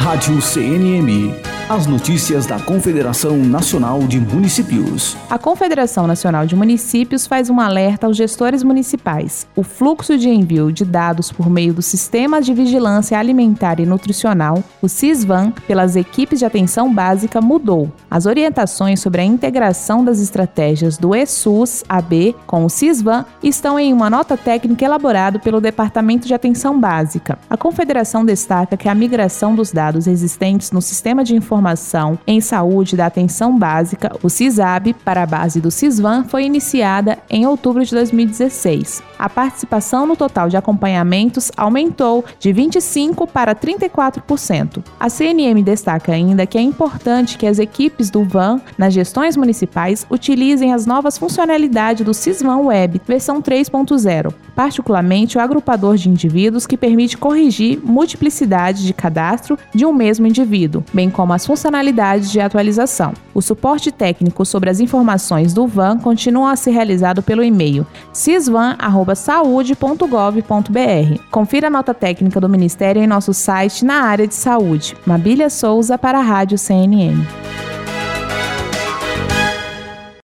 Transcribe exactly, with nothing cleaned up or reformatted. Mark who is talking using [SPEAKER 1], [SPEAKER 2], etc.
[SPEAKER 1] Rádio C N M. As notícias da Confederação Nacional de Municípios.
[SPEAKER 2] A Confederação Nacional de Municípios faz um alerta aos gestores municipais. O fluxo de envio de dados por meio do Sistema de Vigilância Alimentar e Nutricional, o SISVAN, pelas equipes de atenção básica mudou. As orientações sobre a integração das estratégias do ESUS-A B com o SISVAN estão em uma nota técnica elaborada pelo Departamento de Atenção Básica. A Confederação destaca que a migração dos dados existentes no Sistema de Informação Informação em Saúde da Atenção Básica, o SISAB, para a base do SISVAN foi iniciada em outubro de dois mil e dezesseis. A participação no total de acompanhamentos aumentou de vinte e cinco por cento para trinta e quatro por cento. A C N M destaca ainda que é importante que as equipes do V A N nas gestões municipais utilizem as novas funcionalidades do SISVAN Web, versão três ponto zero, particularmente o agrupador de indivíduos que permite corrigir multiplicidade de cadastro de um mesmo indivíduo, bem como as funcionalidades de atualização. O suporte técnico sobre as informações do V A N continua a ser realizado pelo e-mail sisvan arroba saude ponto gov ponto br. Confira a nota técnica do Ministério em nosso site na área de saúde. Mabília Souza para a Rádio C N M.